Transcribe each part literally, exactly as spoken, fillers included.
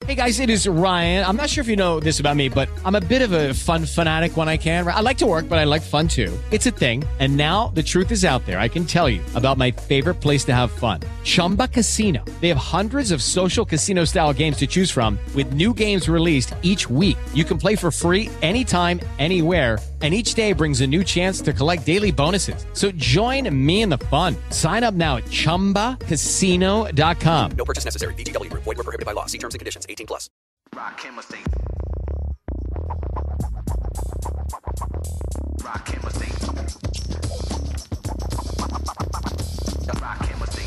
Hey guys, it is Ryan. I'm not sure if you know this about me, but I'm a bit of a fun fanatic when I can. I like to work, but I like fun too. It's a thing. And now the truth is out there. I can tell you about my favorite place to have fun. Chumba Casino. They have hundreds of social casino style games to choose from with new games released each week. You can play for free anytime, anywhere. And each day brings a new chance to collect daily bonuses. So join me in the fun. Sign up now at chumba casino dot com. No purchase necessary. V G W. Void where prohibited by law. See terms and conditions. eighteen plus. Rock chemistry. Rock chemistry. Rock chemistry.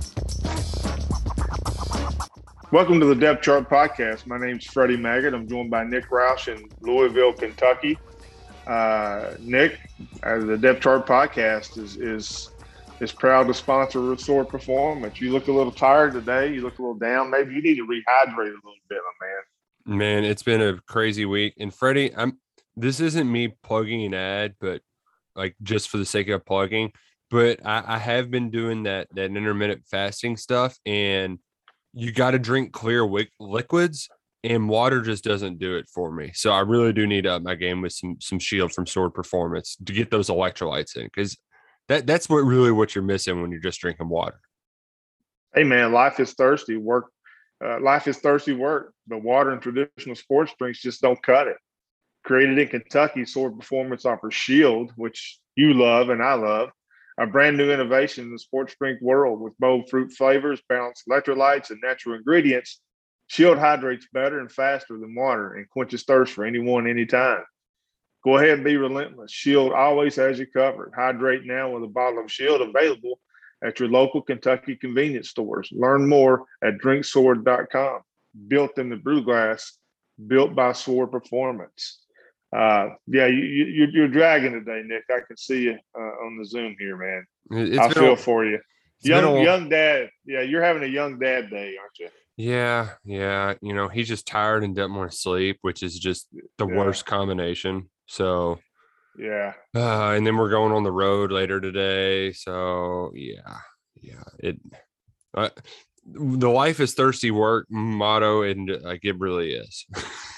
Welcome to the Depth Chart Podcast. My name's Freddie Maggott. I'm joined by Nick Roush in Louisville, Kentucky. Uh, Nick, uh, the Depth Chart Podcast is is is proud to sponsor Restore Performance. You look a little tired today. You look a little down. Maybe you need to rehydrate a little bit, my man. Man, it's been a crazy week. And Freddie, I'm this isn't me plugging an ad, but like just for the sake of plugging. But I, I have been doing that that intermittent fasting stuff, and you got to drink clear wick, liquids. And water just doesn't do it for me. So I really do need to up my game with some some Shield from Sword Performance to get those electrolytes in, because that, that's what really what you're missing when you're just drinking water. Hey, man, life is thirsty. Work, uh, life is thirsty work. But water and traditional sports drinks just don't cut it. Created in Kentucky, Sword Performance offers Shield, which you love and I love, a brand new innovation in the sports drink world with bold fruit flavors, balanced electrolytes, and natural ingredients. Shield hydrates better and faster than water and quenches thirst for anyone, anytime. Go ahead and be relentless. Shield always has you covered. Hydrate now with a bottle of Shield available at your local Kentucky convenience stores. Learn more at drink sword dot com. Built in the brew glass, built by Sword Performance. Uh, yeah, you, you, you're dragging today, Nick. I can see you uh, on the Zoom here, man. It's I feel a, for you. Young, a, young dad. Yeah, you're having a young dad day, aren't you? Yeah, yeah. You know, he's just tired and doesn't want to sleep, which is just the Yeah. worst combination. So, Yeah. uh, and then we're going on the road later today. So, yeah, yeah. It, uh, the life is thirsty work motto, and like it really is.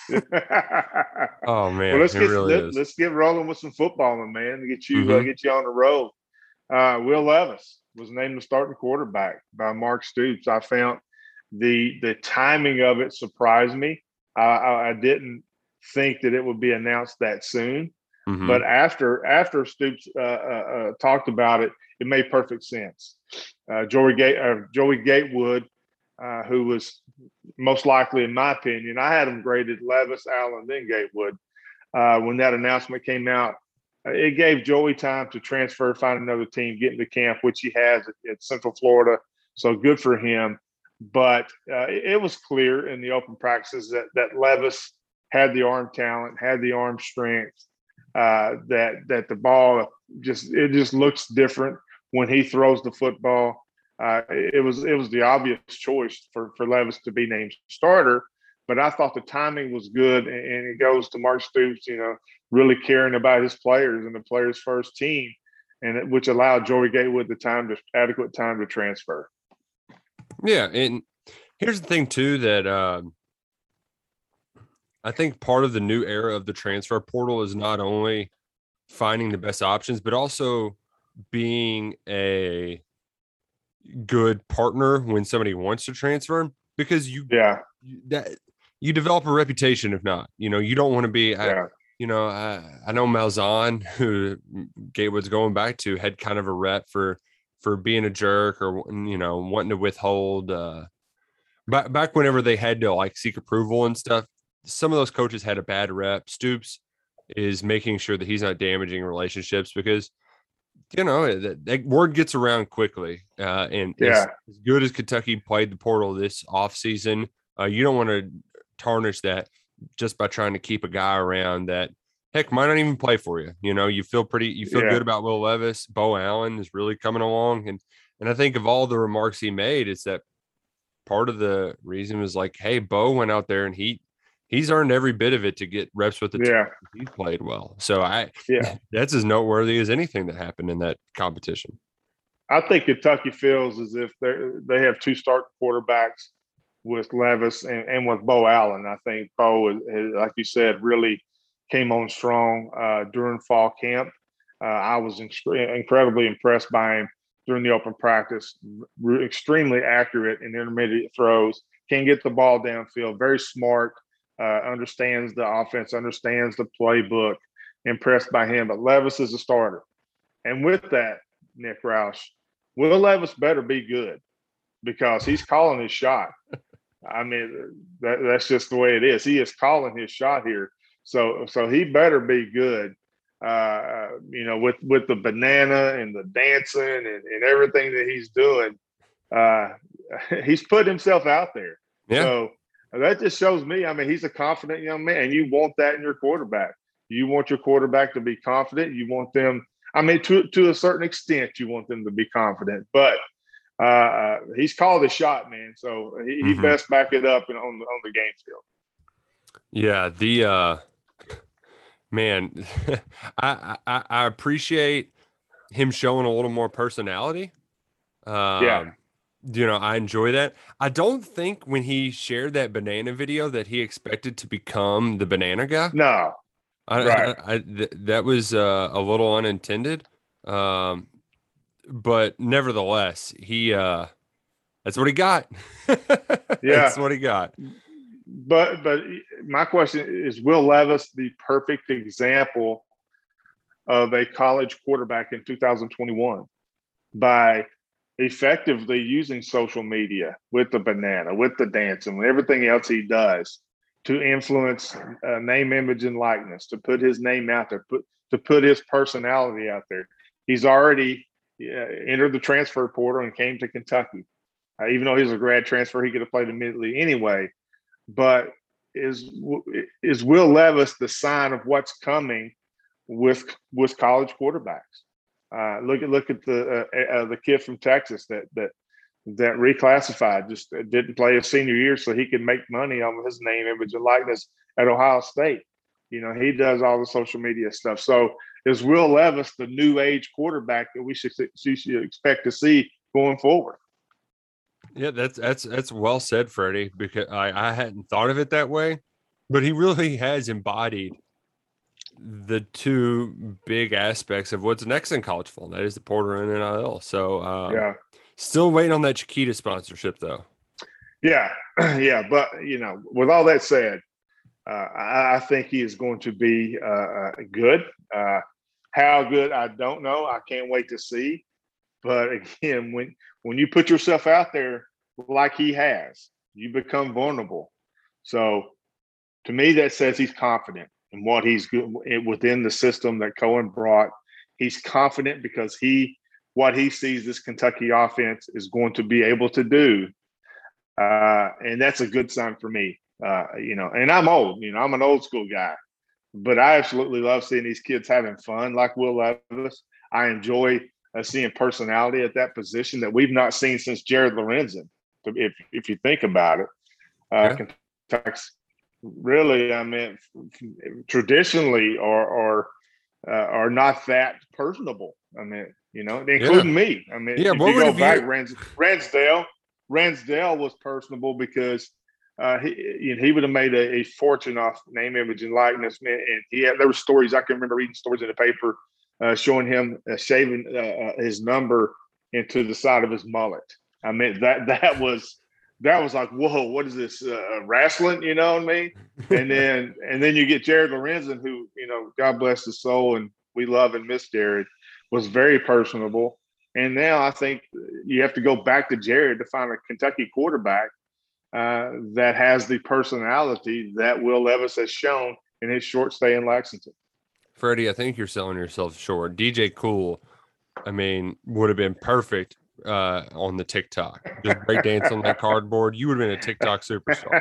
Oh man, well, let's it get really let, is. let's get rolling with some footballing, man. To get you uh, Mhm. get you on the road. Uh, Will Levis was named the starting quarterback by Mark Stoops. I found the the timing of it surprised me. I, I, I didn't think that it would be announced that soon, Mhm. but after after Stoops uh, uh, uh, talked about it, it made perfect sense. Uh, Joey Gate, uh, Joey Gatewood, uh, who was most likely, in my opinion, I had him graded Levis, Allen, then Gatewood. Uh, when that announcement came out, uh, it gave Joey time to transfer, find another team, get into camp, which he has at, at Central Florida. So good for him. But uh, it was clear in the open practices that that Levis had the arm talent, had the arm strength, uh, that that the ball just it just looks different when he throws the football. Uh, it was it was the obvious choice for, for Levis to be named starter, but I thought the timing was good, and, and it goes to Mark Stoops, you know, really caring about his players and the players' first team, and it, which allowed Joey Gatewood the time to adequate time to transfer. Yeah, and here's the thing too, that um, I think part of the new era of the transfer portal is not only finding the best options, but also being a good partner when somebody wants to transfer, because you Yeah, you- that you develop a reputation. If not, you know, you don't want to be. yeah, I, you know, I, I know Malzahn, who Gatewood's going back to, had kind of a rep for. for being a jerk, or, you know, wanting to withhold uh, back, back whenever they had to like seek approval and stuff. Some of those coaches had a bad rep. Stoops is making sure that he's not damaging relationships, because, you know, that, that word gets around quickly. Uh, and yeah. as, as good as Kentucky played the portal this offseason, uh, you don't want to tarnish that just by trying to keep a guy around that, heck, might not even play for you. You know, you feel pretty, you feel Yeah. good about Will Levis. Bo Allen is really coming along. And, and I think of all the remarks he made, it's that part of the reason was like, hey, Bo went out there and he, he's earned every bit of it to get reps with the Yeah. team. He played well. So I, Yeah. that's as noteworthy as anything that happened in that competition. I think Kentucky feels as if they they have two starting quarterbacks with Levis and, and with Bo Allen. I think Bo, is, is, like you said, really came on strong uh, during fall camp. Uh, I was in, incredibly impressed by him during the open practice. R- extremely accurate in intermediate throws. Can get the ball downfield. Very smart. Uh, understands the offense. Understands the playbook. Impressed by him. But Levis is a starter. And with that, Nick Roush, Will Levis better be good because he's calling his shot. I mean, that, that's just the way it is. He is calling his shot here. So, so he better be good. Uh, you know, with with the banana and the dancing and, and everything that he's doing, uh, he's put himself out there. Yeah. So that just shows me. I mean, he's a confident young man, and you want that in your quarterback. You want your quarterback to be confident. You want them. I mean, to to a certain extent, you want them to be confident. But uh, he's called a shot, man. So he, he Mhm. best back it up in, on the on the game field. Yeah, the uh man, I, I I appreciate him showing a little more personality. Um, Yeah. you know, I enjoy that. I don't think when he shared that banana video that he expected to become the banana guy. No, I, right. I, I th- that was uh, a little unintended. Um, but nevertheless, he uh, that's what he got. That's what he got. But but my question is, Will Levis the perfect example of a college quarterback in two thousand twenty-one by effectively using social media with the banana, with the dancing, with everything else he does to influence uh, name, image, and likeness, to put his name out there, put to put his personality out there. He's already uh, entered the transfer portal and came to Kentucky. Uh, even though he was a grad transfer, he could have played immediately anyway. But is is Will Levis the sign of what's coming with with college quarterbacks? Uh, look at look at the uh, uh, the kid from Texas that that that reclassified, just didn't play his senior year so he could make money on his name, image, and likeness at Ohio State. You know, he does all the social media stuff. So is Will Levis the new age quarterback that we should, we should expect to see going forward? Yeah, that's that's that's well said, Freddie, because I, I hadn't thought of it that way, but he really has embodied the two big aspects of what's next in college football. That is the portal and N I L. So um, Yeah. still waiting on that Chiquita sponsorship though. Yeah, yeah, but you know, with all that said, uh, I, I think he is going to be uh, uh, good. Uh, how good, I don't know. I can't wait to see. But again, when when you put yourself out there like he has, you become vulnerable. So to me, that says he's confident in what he's good within the system that Cohen brought. He's confident because he what he sees this Kentucky offense is going to be able to do. Uh, and that's a good sign for me. Uh, you know, and I'm old, you know, I'm an old school guy, but I absolutely love seeing these kids having fun like Will Levis. I enjoy uh, seeing personality at that position that we've not seen since Jared Lorenzen, if if you think about it. Uh, Yeah. Kentucky's really, I mean, traditionally or or uh, are not that personable. I mean, you know, including Yeah. me. I mean, Yeah, if what you would go have back, you- Rans, Ransdale, Ransdale was personable because uh, he you know, he would have made a, a fortune off name, image, and likeness. Man, and he had there were stories I can remember reading stories in the paper uh, showing him uh, shaving uh, his number into the side of his mullet. I mean, that that was that was like, whoa, what is this uh, wrestling? You know what I mean? And then and then you get Jared Lorenzen, who, you know, God bless his soul, and we love and miss Jared, was very personable. And now I think you have to go back to Jared to find a Kentucky quarterback uh, that has the personality that Will Levis has shown in his short stay in Lexington. Freddie, I think you're selling yourself short. D J Cool, I mean, would have been perfect uh, on the TikTok. Just break dance on that cardboard. You would have been a TikTok superstar.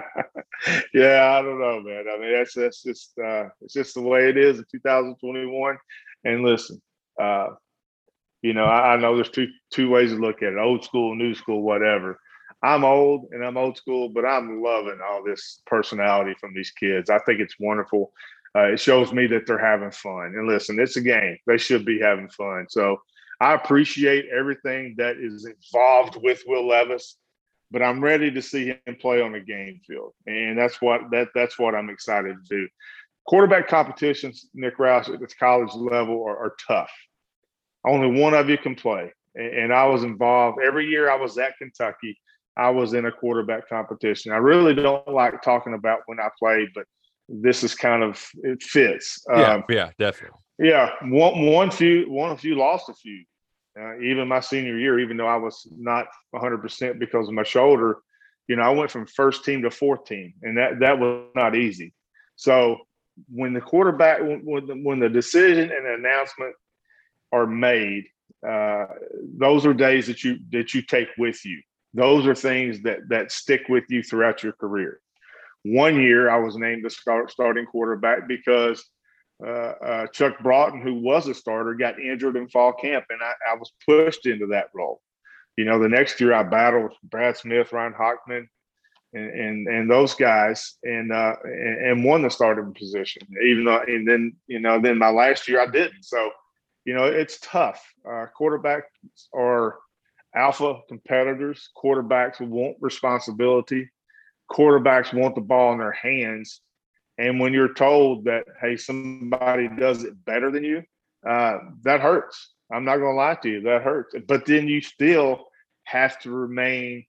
Yeah, I don't know, man. I mean, that's that's just uh, it's just the way it is in two thousand twenty-one. And listen, uh, you know, I, I know there's two two ways to look at it: old school, new school, whatever. I'm old and I'm old school, but I'm loving all this personality from these kids. I think it's wonderful. Uh, it shows me that they're having fun. And listen, it's a game. They should be having fun. So I appreciate everything that is involved with Will Levis. but I'm ready to see him play on the game field, and that's what that that's what I'm excited to do. Quarterback competitions, Nick Roush, at this college level are, are tough. Only one of you can play, and, and I was involved every year. I was at Kentucky. I was in a quarterback competition. I really don't like talking about when I played, but this is kind of it fits. Yeah, um, yeah, definitely. Yeah, one one few one a few lost a few. Uh, even my senior year, even though I was not one hundred percent because of my shoulder, you know, I went from first team to fourth team, and that that was not easy. So when the quarterback, when the, when the decision and the announcement are made, uh, those are days that you that you take with you. Those are things that that stick with you throughout your career. One year, I was named the start, starting quarterback because uh, uh, Chuck Broughton, who was a starter, got injured in fall camp, and I, I was pushed into that role. You know, the next year I battled Brad Smith, Ryan Hockman, and and, and those guys, and, uh, and and won the starting position. Even though, and then you know, then my last year I didn't. So, you know, it's tough. Uh, quarterbacks are alpha competitors. Quarterbacks want responsibility. Quarterbacks want the ball in their hands. And when you're told that, hey, somebody does it better than you, uh, that hurts. I'm not going to lie to you. That hurts. But then you still have to remain,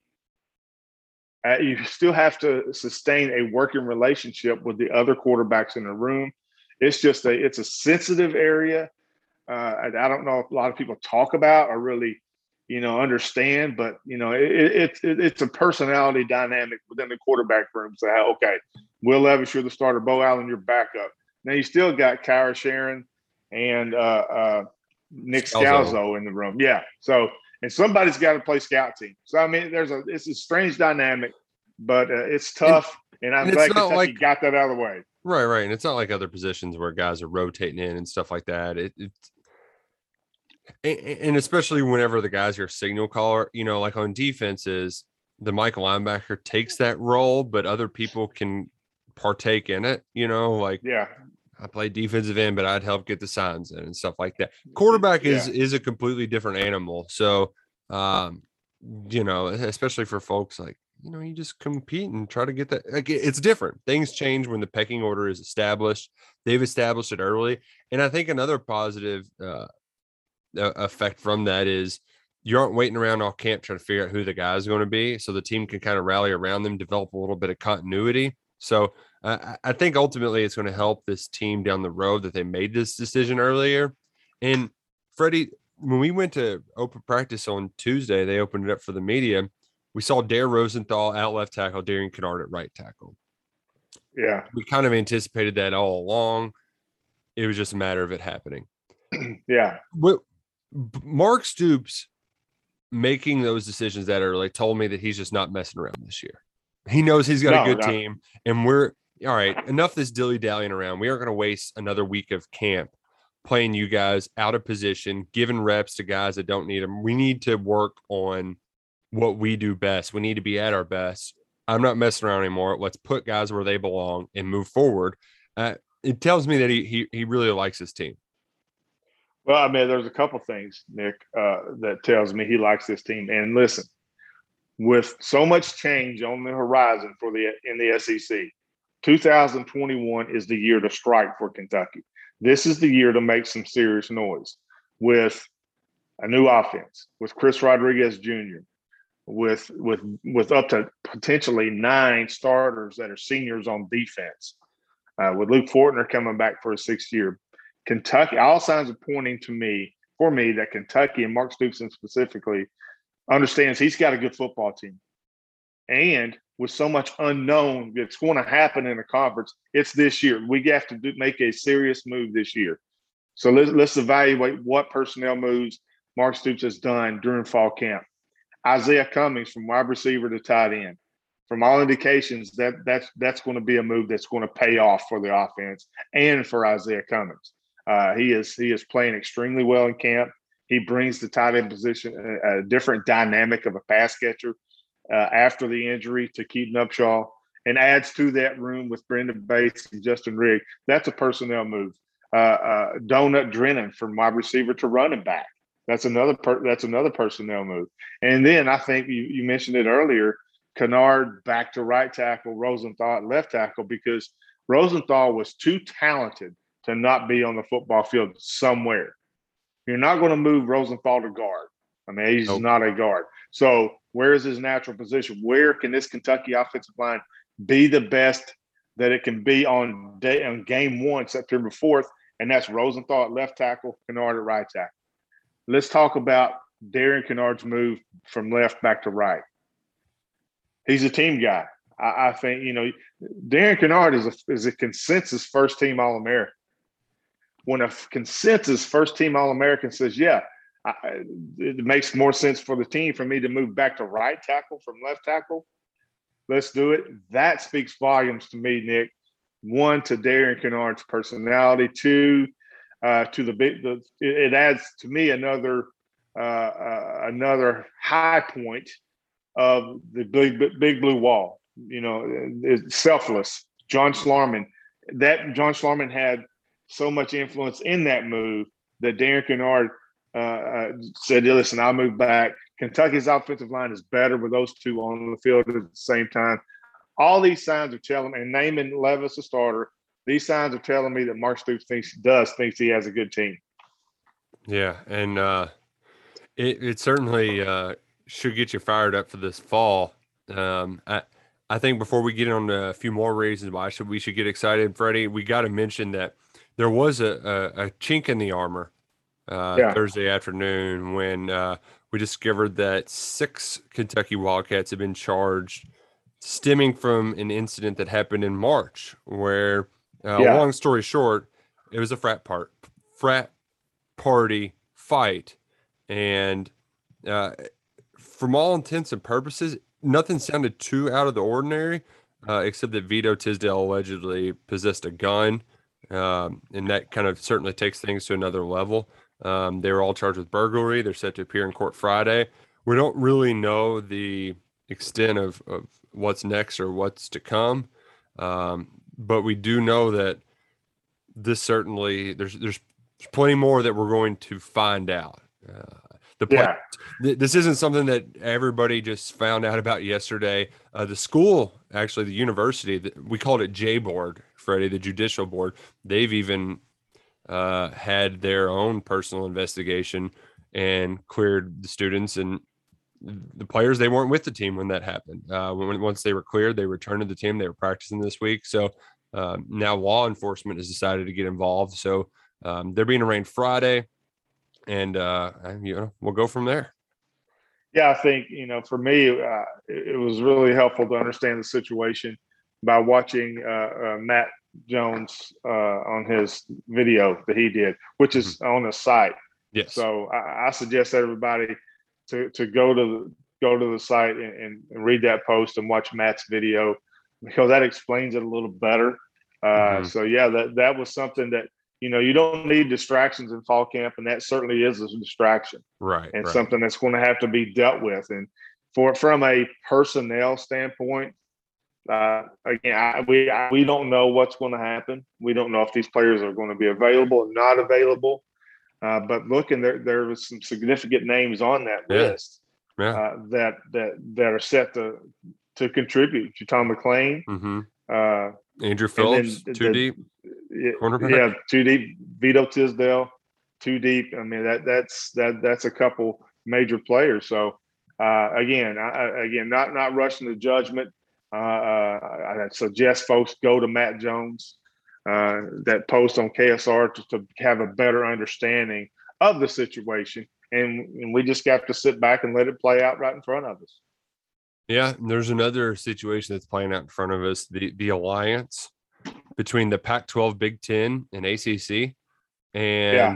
uh, you still have to sustain a working relationship with the other quarterbacks in the room. It's just a, it's a sensitive area. Uh, I, I don't know if a lot of people talk about or really, you know, understand, but, you know, it, it, it, it's a personality dynamic within the quarterback room. So, okay, Will Levis, you're the starter. Bo Allen, you're backup. Now you still got Kyra Sharon and uh, uh, Nick Scalzo. Scalzo in the room. Yeah. So, and somebody's got to play scout team. So, I mean, there's a, it's a strange dynamic, but uh, it's tough. And, and I'm and glad it's not Kentucky like, got that out of the way. Right, right. And it's not like other positions where guys are rotating in and stuff like that. It, it's, and especially whenever the guys are signal caller, you know, like on defenses, the Mike linebacker takes that role, but other people can partake in it, you know, like, yeah, I play defensive end, but I'd help get the signs in and stuff like that. Quarterback is, yeah. is a completely different animal. So, um, you know, especially for folks like, you know, you just compete and try to get that. Like, it's different. Things change when the pecking order is established. They've established it early. And I think another positive, uh, effect from that is you aren't waiting around all camp trying to figure out who the guy is going to be, so the team can kind of rally around them, develop a little bit of continuity. So uh, I think ultimately it's going to help this team down the road that they made this decision earlier. And Freddie, when we went to open practice on Tuesday, they opened it up for the media. We saw Dare Rosenthal at left tackle, Darian Kennard at right tackle. Yeah, we kind of anticipated that all along. It was just a matter of it happening. yeah. What, Mark Stoops making those decisions that early told me that he's just not messing around this year. He knows he's got No, a good not- team, and we're all right. Enough this dilly-dallying around. We aren't going to waste another week of camp playing you guys out of position, giving reps to guys that don't need them. We need to work on what we do best. We need to be at our best. I'm not messing around anymore. Let's put guys where they belong and move forward. Uh, it tells me that he, he he really likes his team. Well, I mean, there's a couple things, Nick, uh, that tells me he likes this team. And listen, with so much change on the horizon for the in the S E C, two thousand twenty-one is the year to strike for Kentucky. This is the year to make some serious noise with a new offense, with Chris Rodriguez Junior, with with with up to potentially nine starters that are seniors on defense, uh, with Luke Fortner coming back for a sixth year. Kentucky, all signs are pointing to me, for me, that Kentucky and Mark Stoops specifically understands he's got a good football team. And with so much unknown that's going to happen in the conference, it's this year. We have to do, make a serious move this year. So let's, let's evaluate what personnel moves Mark Stoops has done during fall camp. Isaiah Cummings from wide receiver to tight end. From all indications, that that's that's going to be a move that's going to pay off for the offense and for Isaiah Cummings. Uh, he is he is playing extremely well in camp. He brings the tight end position a, a different dynamic of a pass catcher uh, after the injury to Keaton Upshaw, and adds to that room with Brendan Bates and Justin Rigg. That's a personnel move. Uh, uh, Donut Drennan from wide receiver to running back. That's another per, that's another personnel move. And then I think you, you mentioned it earlier. Kennard back to right tackle, Rosenthal at left tackle, because Rosenthal was too talented to not be on the football field somewhere. You're not going to move Rosenthal to guard. I mean, he's Nope. not a guard. So where is his natural position? Where can this Kentucky offensive line be the best that it can be on day on game one, September fourth? And that's Rosenthal at left tackle, Kennard at right tackle. Let's talk about Darian Kennard's move from left back to right. He's a team guy. I, I think, you know, Darian Kennard is a, is a consensus first team All-American. When a consensus first team All-American says, yeah, I, it makes more sense for the team for me to move back to right tackle from left tackle, let's do it. That speaks volumes to me, Nick. One, to Darian Kennard's personality. Two, uh, to the big. The, it adds to me another uh, uh, another high point of the big big blue wall. You know, it's selfless. John Schlarman. That John Schlarman had so much influence in that move that Darian Kennard uh, uh, said, "Listen, I'll move back." Kentucky's offensive line is better with those two on the field at the same time. All these signs are telling me, and naming Levis a starter, these signs are telling me that Mark Stoops thinks does thinks he has a good team. Yeah, and uh, it it certainly uh, should get you fired up for this fall. Um, I I think before we get on to a few more reasons why should we should get excited, Freddie, we got to mention that there was a, a, a chink in the armor uh, Yeah. Thursday afternoon when uh, we discovered that six Kentucky Wildcats have been charged, stemming from an incident that happened in March, where, uh, Yeah. long story short, it was a frat part frat party fight, and uh, from all intents and purposes, nothing sounded too out of the ordinary, uh, except that Vito Tisdale allegedly possessed a gun, um, and that kind of certainly takes things to another level. Um, they were all charged with burglary. They're set to appear in court Friday. We don't really know the extent of, of what's next or what's to come, um, but we do know that this certainly there's there's plenty more that we're going to find out. Uh, the play, Yeah. th- this isn't something that everybody just found out about yesterday. Uh, the school, actually, the university, the, we called it J Board, Freddie, the judicial board. They've even uh, had their own personal investigation and cleared the students and the players. They weren't with the team when that happened. Uh, when once they were cleared, they returned to the team. They were practicing this week. So um, now law enforcement has decided to get involved. So um, they're being arraigned Friday, and uh, you know we'll go from there. Yeah, I think, you know, for me, uh, it, it was really helpful to understand the situation by watching uh, uh, Matt Jones uh, on his video that he did, which is on the site. Yes. So I, I suggest everybody to to go to the, go to the site and, and read that post and watch Matt's video, because that explains it a little better. Uh, Mhm. So yeah, that that was something that, you know, you don't need distractions in fall camp, and that certainly is a distraction Right. and right. something that's going to have to be dealt with. And for from a personnel standpoint, uh, again, I, we I, we don't know what's going to happen. We don't know if these players are going to be available or not available. Uh, but looking, there there was some significant names on that Yeah. list Yeah. uh, that that that are set to to contribute. Tom McLean, Mm-hmm. uh, Andrew and then Phillips, the- too deep. yeah, Cornerback? yeah, too deep. Vito Tisdale, too deep. I mean, that that's that that's a couple major players. So uh, again, I, I- again, not not rushing to judgment. Uh, uh, I suggest folks go to Matt Jones, uh, that post on K S R to, to have a better understanding of the situation, and, and we just got to sit back and let it play out right in front of us. Yeah, and there's another situation that's playing out in front of us, the the alliance between the Pac twelve, Big Ten, and A C C. And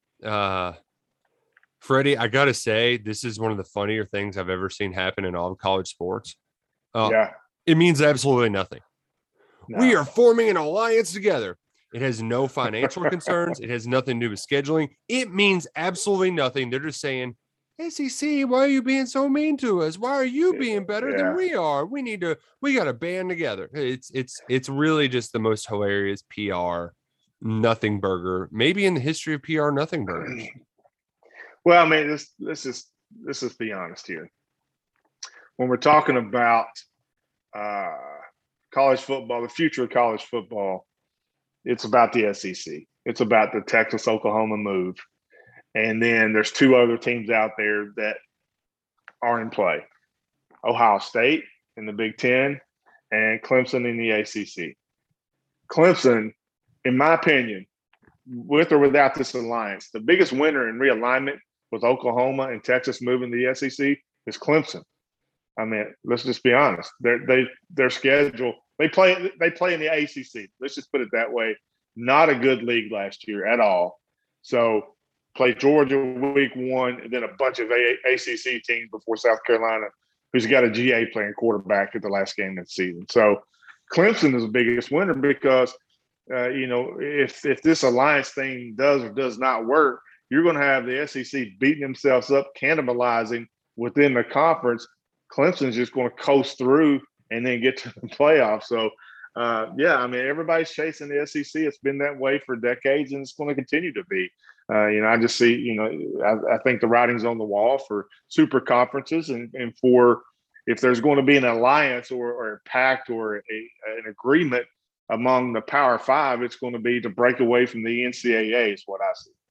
uh Freddie, I gotta say, this is one of the funnier things I've ever seen happen in all of college sports. Uh, Yeah, It means absolutely nothing. no. We are forming an alliance together. It has no financial concerns. It has nothing to do with scheduling. It means absolutely nothing. They're just saying, S E C, why are you being so mean to us? Why are you being better Yeah. than we are? We need to, we got to band together. It's, it's, it's really just the most hilarious P R nothing burger, maybe in the history of P R nothing burgers. Well, I mean, this this is this is be honest here. when we're talking about uh, college football, the future of college football, it's about the S E C. It's about the Texas Oklahoma move. And then there's two other teams out there that are in play. Ohio State in the Big Ten and Clemson in the A C C. Clemson, in my opinion, with or without this alliance, the biggest winner in realignment with Oklahoma and Texas moving to the S E C is Clemson. I mean, let's just be honest. Their they their schedule, they play they play in the A C C. Let's just put it that way. Not a good league last year at all. So play Georgia week one, and then a bunch of A C C teams before South Carolina, who's got a G A playing quarterback at the last game of the season. So Clemson is the biggest winner because, uh, you know, if if this alliance thing does or does not work, you're going to have the S E C beating themselves up, cannibalizing within the conference. Clemson's just going to coast through and then get to the playoffs. So, uh, yeah, I mean, everybody's chasing the S E C. It's been that way for decades, and it's going to continue to be. Uh, you know, I just see, you know, I, I think the writing's on the wall for super conferences and, and for if there's going to be an alliance or, or a pact or a, an agreement among the Power Five, it's going to be to break away from the N C double A is what I see.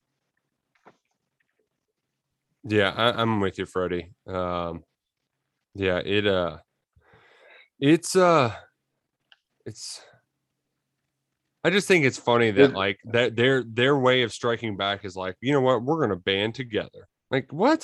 Yeah, I, I'm with you, Freddie. Um, yeah, it uh, it's uh, it's. I just think it's funny that like that their their way of striking back is like, you know what, we're going to band together. Like what?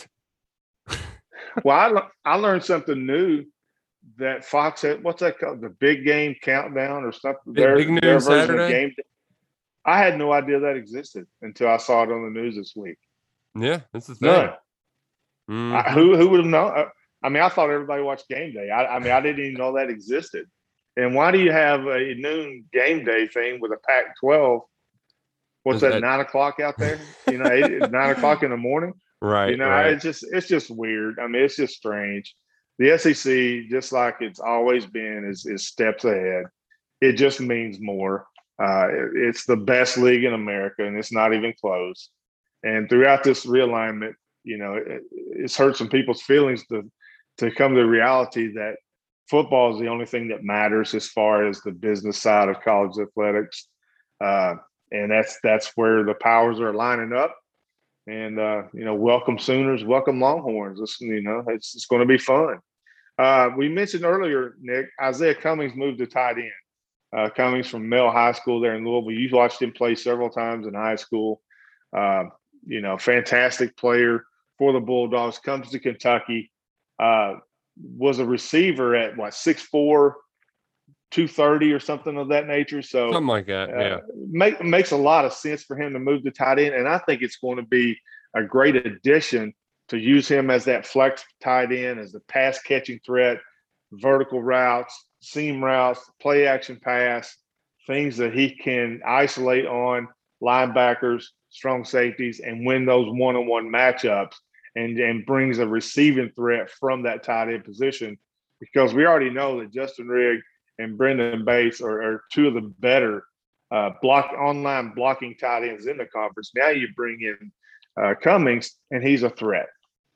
Well, I I learned something new that Fox had. What's that called? The Big Game Countdown or something? Big, their, Big Noon their version of Saturday. Game Day. I had no idea that existed until I saw it on the news this week. Yeah, that's the thing. None. Mhm. I, who who would have known? I mean, I thought everybody watched Game Day. I, I mean, I didn't even know that existed. And why do you have a noon game day thing with a Pac twelve? What's that, that nine o'clock out there? You know, eight, nine o'clock in the morning. Right. You know, right. it's just it's just weird. I mean, it's just strange. The S E C, just like it's always been, is is steps ahead. It just means more. Uh, it, it's the best league in America, and it's not even close. And throughout this realignment, you know, it, it's hurt some people's feelings to to come to the reality that football is the only thing that matters as far as the business side of college athletics, uh, and that's that's where the powers are lining up. And uh, you know, welcome Sooners, welcome Longhorns. It's, you know, it's it's going to be fun. Uh, we mentioned earlier, Nick, Isaiah Cummings moved to tight end. Uh, Cummings from Mel High School there in Louisville. You watched him play several times in high school. Uh, you know, fantastic player for the Bulldogs. Comes to Kentucky. Uh, was a receiver at what six four, two thirty or something of that nature. So something like that. uh, Yeah. Make, makes a lot of sense for him to move to tight end. And I think it's going to be a great addition to use him as that flex tight end, as the pass catching threat, vertical routes, seam routes, play action pass, things that he can isolate on linebackers, strong safeties, and win those one-on-one matchups. And, and brings a receiving threat from that tight end position, because we already know that Justin Rigg and Brendan Bates are, are two of the better uh, block online blocking tight ends in the conference. Now you bring in uh, Cummings, and he's a threat.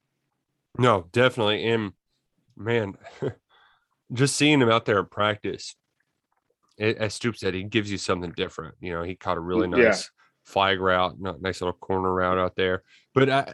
No, definitely. And man, just seeing him out there in practice, it, as Stoop said, he gives you something different. You know, he caught a really nice Yeah. flag route, nice little corner route out there. But I,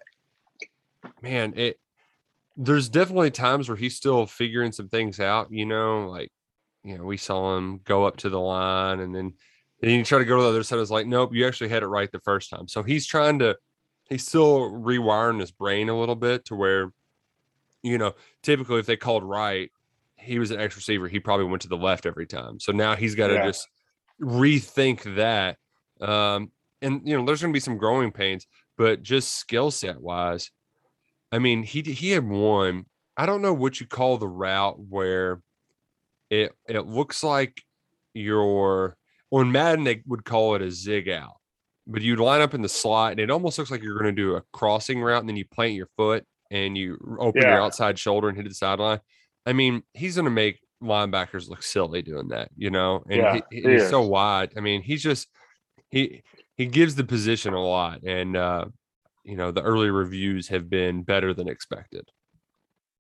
man, it there's definitely times where he's still figuring some things out, you know, like, you know, we saw him go up to the line and then and you try to go to the other side. It's like, nope, you actually had it right the first time. So he's trying to, he's still rewiring his brain a little bit to where, you know, typically if they called right, he was an X receiver, he probably went to the left every time. So now he's got to Yeah. just rethink that. Um, and, you know, there's going to be some growing pains, but just skill set wise, I mean, he he had one. I don't know what you call the route where it it looks like you're on Madden. They would call it a zig out, but you'd line up in the slot, and it almost looks like you're going to do a crossing route, and then you plant your foot and you open Yeah. your outside shoulder and hit the sideline. I mean, he's going to make linebackers look silly doing that, you know. And Yeah, he, he he's is. so wide. I mean, he's just he he gives the position a lot, and uh, you know, the early reviews have been better than expected.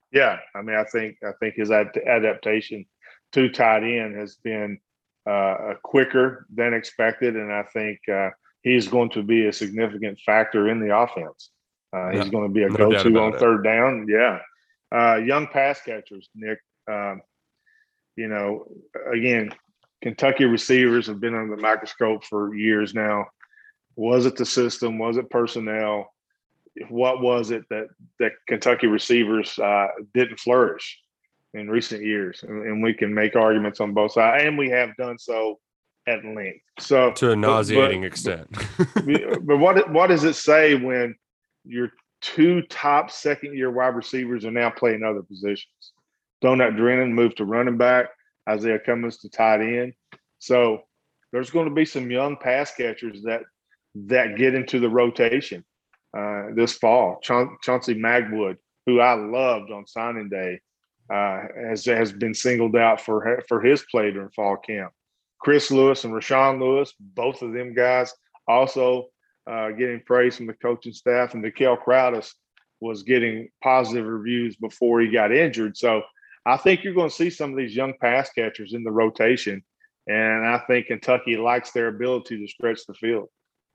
Yeah, I mean, I think I think his ad- adaptation to tight end has been uh, quicker than expected, and I think uh, he's going to be a significant factor in the offense. Uh, No, he's going to be a no doubt go-to about on it. third down. Yeah, uh, young pass catchers, Nick. Um, you know, again, Kentucky receivers have been under the microscope for years now. Was it the system? Was it personnel? What was it that that Kentucky receivers uh, didn't flourish in recent years? And, and we can make arguments on both sides, and we have done so at length. So, To a but but, nauseating extent. but what what does it say when your two top second year wide receivers are now playing other positions? Donut Drennan moved to running back, Isaiah Cummings to tight end. So there's going to be some young pass catchers that that get into the rotation uh, this fall. Chaun- Chauncey Magwood, who I loved on signing day, uh, has has been singled out for for his play during fall camp. Chris Lewis and Rashawn Lewis, both of them guys, also uh, getting praise from the coaching staff. And Nikel Crowdus was getting positive reviews before he got injured. So I think you're going to see some of these young pass catchers in the rotation. And I think Kentucky likes their ability to stretch the field.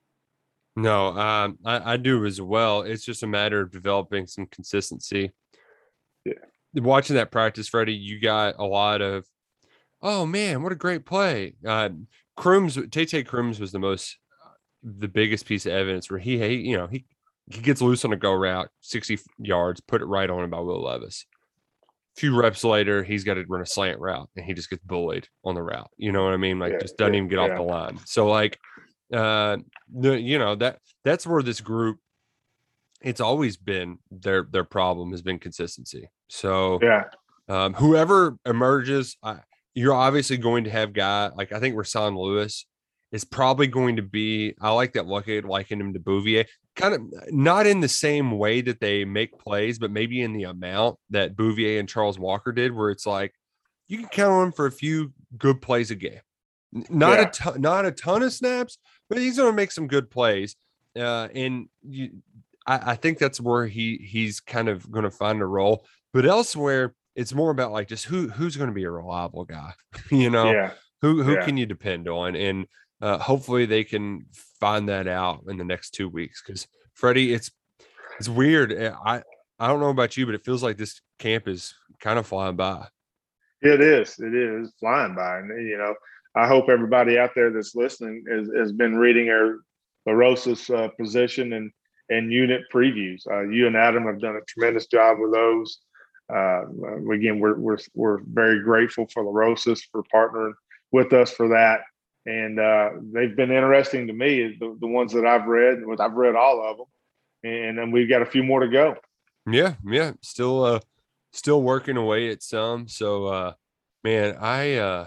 No, um, I, I do as well. It's just a matter of developing some consistency. Yeah. Watching that practice, Freddie, you got a lot of, oh man, what a great play. Uh, Crooms, Tay Crooms was the most, the biggest piece of evidence where he, he, you know, he he gets loose on a go route, sixty yards, put it right on him by Will Levis. A few reps later, he's got to run a slant route, and he just gets bullied on the route. You know what I mean? Like, Yeah, just doesn't yeah, even get yeah. off the line. So, like, uh, the, you know that that's where this group, it's always been their their problem has been consistency. So, Yeah. um, whoever emerges, I, you're obviously going to have guy like I think Rasan Lewis is probably going to be. I like that Luckett likened him to Bouvier, kind of not in the same way that they make plays, but maybe in the amount that Bouvier and Charles Walker did, where it's like you can count on him for a few good plays a game. Not Yeah. a ton, not a ton of snaps, but he's going to make some good plays. Uh, and you, I, I think that's where he he's kind of going to find a role. But elsewhere, it's more about like just who who's going to be a reliable guy, you know, Yeah. who who Yeah. can you depend on, and uh, hopefully they can find that out in the next two weeks. Because Freddie, it's it's weird. I I don't know about you, but it feels like this camp is kind of flying by. It is. It is flying by. And, you know, I hope everybody out there that's listening has, has been reading our LaRosa's uh, position and, and unit previews. Uh, you and Adam have done a tremendous job with those. Uh, again, we're, we're, we're very grateful for LaRosa's for partnering with us for that. And uh, they've been interesting to me, the, the ones that I've read. I've read all of them. And then we've got a few more to go. Yeah, yeah. Still uh still working away at some. So uh man, I uh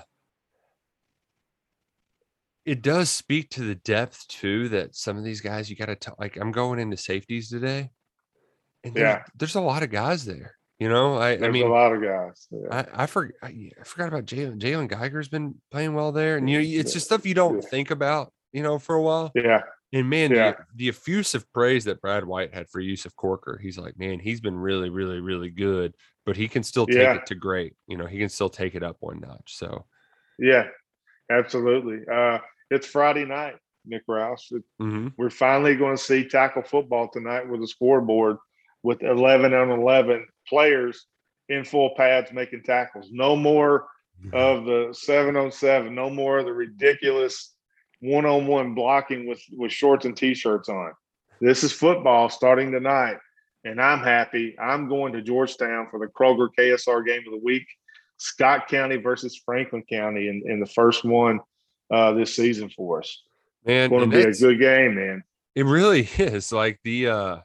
it does speak to the depth too that some of these guys you gotta t- like I'm going into safeties today. And there's, Yeah. there's a lot of guys there. You know, I, There's I mean a lot of guys. Yeah. I, I, for, I, I forgot about Jalen. Jalen Geiger's been playing well there. And you know, it's just stuff you don't Yeah. think about, you know, for a while. Yeah. And man, Yeah. the, the effusive praise that Brad White had for Yusuf Corker, he's like, man, he's been really, really, really good, but he can still take Yeah. it to great. You know, he can still take it up one notch. So, Yeah, absolutely. Uh, it's Friday night, Nick Rouse. It, mm-hmm. We're finally going to see tackle football tonight with a scoreboard with eleven on eleven players in full pads making tackles. No more of the seven on seven. No more of the ridiculous one-on-one blocking with, with shorts and T-shirts on. This is football starting tonight, and I'm happy. I'm going to Georgetown for the Kroger K S R game of the week. Scott County versus Franklin County in, in the first one uh, this season for us. Man, It's going to be a good game, man. It really is. Like the uh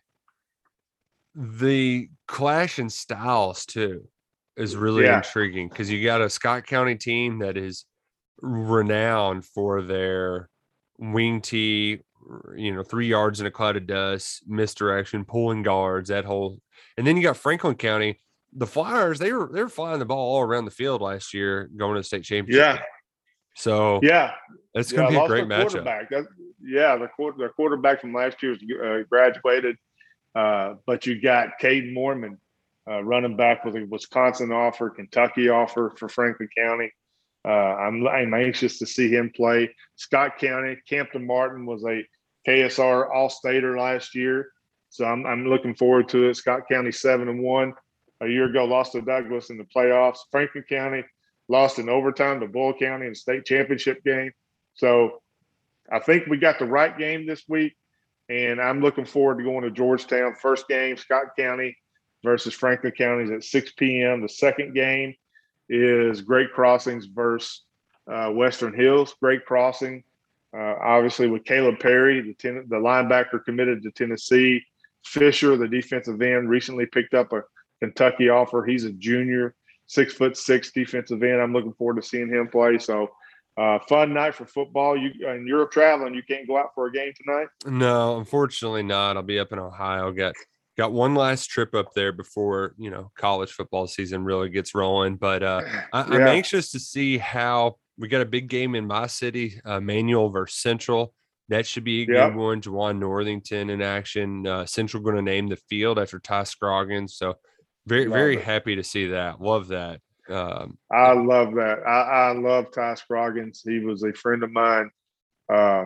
the clash in styles too is really Yeah. intriguing because you got a Scott County team that is renowned for their wing tee, you know, three yards in a cloud of dust, misdirection, pulling guards, that whole, and then you got Franklin County. The Flyers, they were they were flying the ball all around the field last year, going to the state championship. Yeah. game. So Yeah. it's Yeah, going to be a lost great their matchup. quarterback. That, yeah, the, quarter, the quarterback from last year uh, graduated, uh, but you got Caden Mormon uh, running back with a Wisconsin offer, Kentucky offer for Franklin County. Uh, I'm, I'm anxious to see him play. Scott County, Campton Martin was a K S R All-Stater last year, so I'm, I'm looking forward to it. Scott County seven and one a year ago, lost to Douglas in the playoffs. Franklin County lost in overtime to Bull County in the state championship game. So I think we got the right game this week, and I'm looking forward to going to Georgetown. First game, Scott County versus Franklin County is at six p.m. The second game is Great Crossings versus uh, Western Hills. Great Crossing, uh, obviously with Caleb Perry, the, ten, the linebacker committed to Tennessee. Fisher, the defensive end, recently picked up a Kentucky offer. He's a junior, six foot six defensive end. I'm looking forward to seeing him play. So uh, fun night for football. You and you're traveling. You can't go out for a game tonight? No, unfortunately not. I'll be up in Ohio. Got got one last trip up there before, you know, college football season really gets rolling. But uh, I, I'm Yeah. anxious to see how we got a big game in my city, uh, Manual versus Central. That should be a good Yep. one. Jawan Northington in action. Uh, Central going to name the field after Ty Scroggins. So very, Love very it. happy to see that. Love that. Um, I love that. I, I love Ty Scroggins. He was a friend of mine. Uh,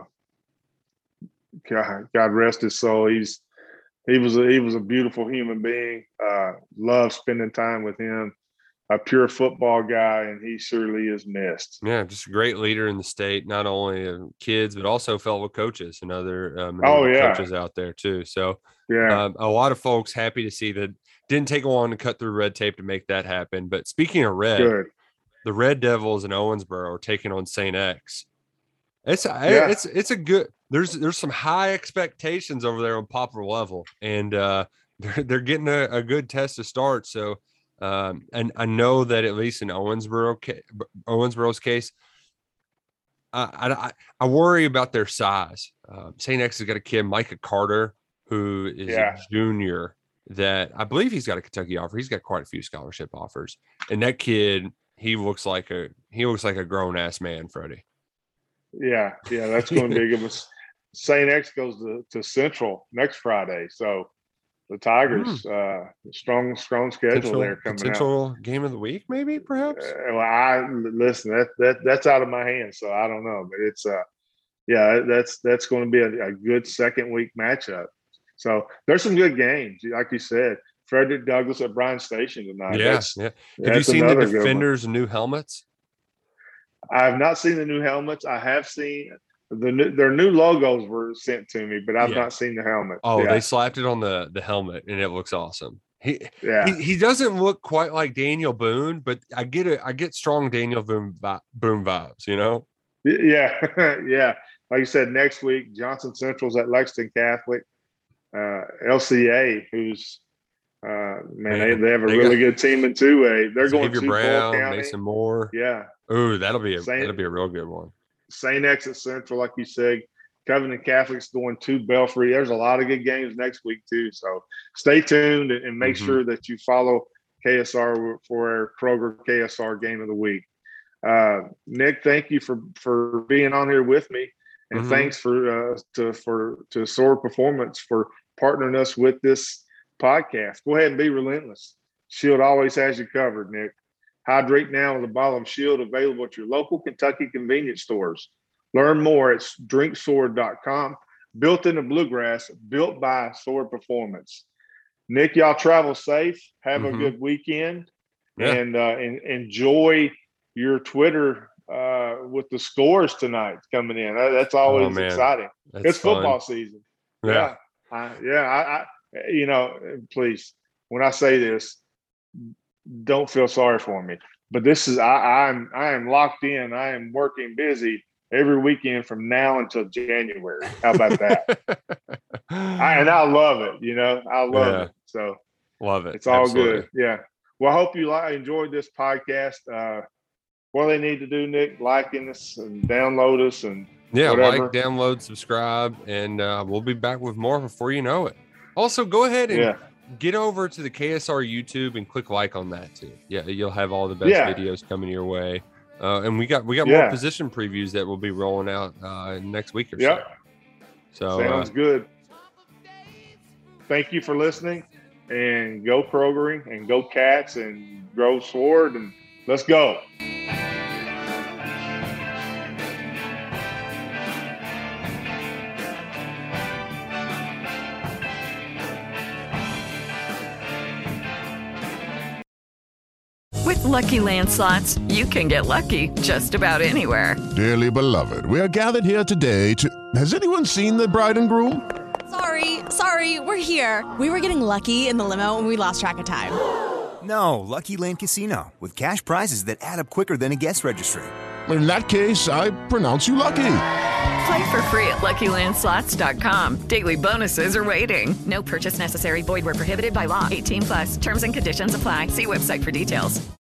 God, God rest his soul. He's he was a, he was a beautiful human being. Uh, love spending time with him. A pure football guy, and he surely is missed. yeah, just a great leader in the state, not only uh, kids, but also fellow coaches and other um, Oh, yeah. coaches out there too. So Yeah, um, a lot of folks happy to see that. Didn't take long to cut through red tape to make that happen. But speaking of red, good. the Red Devils in Owensboro are taking on Saint X. It's Yeah. it's it's a good. There's there's some high expectations over there on Poplar level, and uh, they're they're getting a, a good test to start. So, um, and I know that at least in Owensboro ca- Owensboro's case, I I, I worry about their size. Um, Saint X has got a kid, Micah Carter, who is Yeah. a junior. That I believe he's got a Kentucky offer. He's got quite a few scholarship offers, and that kid, he looks like a he looks like a grown ass man, Freddie. Yeah, yeah, that's going to be a good one. Saint X goes to, to Central next Friday, so the Tigers, uh, strong, strong schedule Potential, there coming out. potential game of the week, maybe perhaps. Uh, well, I listen. That that that's out of my hands, so I don't know. But it's uh, yeah, that's that's going to be a, a good second week matchup. So there's some good games, like you said. Frederick Douglass at Bryan Station tonight. yeah, That's, yeah. Have you that's seen the another good one. Defenders' new helmets? I have not seen the new helmets. I have seen the new, their new logos were sent to me, but I've Yeah. not seen the helmet. Oh, yeah, they slapped it on the the helmet, and it looks awesome. He, yeah. he he doesn't look quite like Daniel Boone, but I get it. I get strong Daniel Boone vi- Boone vibes. You know. Yeah, yeah. Like you said, next week, Johnson Central's at Lexington Catholic. Uh, L C A, who's uh, man, they, Man, they have a they really got- good team in two A. They're going Xavier to Bull Brown, County. Mason Moore. Yeah, Ooh, that'll be a Saint- that'll be a real good one. Saint X at Central, like you said. Covenant Catholic's going to Belfry. There's a lot of good games next week too. So stay tuned and, and make Mhm. sure that you follow K S R for our Kroger K S R game of the week. Uh, Nick, thank you for for being on here with me, and Mhm. thanks for uh, to for to Sword Performance for partnering us with this podcast. Go ahead and be relentless. Shield always has you covered, Nick. Hydrate now with a bottle of Shield available at your local Kentucky convenience stores. Learn more at drink sword dot com. Built in the bluegrass, built by Sword Performance. Nick, y'all travel safe. Have Mhm. a good weekend, Yeah. and uh, and enjoy your Twitter uh, with the scores tonight coming in. That- That's always Oh, man. exciting. That's It's fun. football season. Yeah. Yeah, I, yeah. I, I, you know, please, when I say this, don't feel sorry for me. But this is I, I'm I am locked in. I am working busy every weekend from now until January. How about that? I, and I love it. You know, I love Yeah. it. So Love it. it's all Absolutely. good. Yeah. Well, I hope you li- enjoyed this podcast. Uh, what do they need to do, Nick? Liking us and download us and Yeah, whatever. like, download, subscribe, and uh, we'll be back with more before you know it. Also, go ahead and yeah. get over to the K S R YouTube and click like on that too. Yeah, you'll have all the best Yeah. videos coming your way. Uh, and we got we got Yeah. more position previews that will be rolling out uh, next week or Yep. so. So uh, Sounds good. Thank you for listening. and go Kroger and go Cats and Grove Sword and let's go. With Lucky Land Slots, you can get lucky just about anywhere. Dearly beloved, we are gathered here today to... Has anyone seen the bride and groom? Sorry, sorry, we're here. We were getting lucky in the limo and we lost track of time. No, Lucky Land Casino, with cash prizes that add up quicker than a guest registry. In that case, I pronounce you lucky. Play for free at Lucky Land Slots dot com. Daily bonuses are waiting. No purchase necessary. Void where prohibited by law. eighteen plus. Terms and conditions apply. See website for details.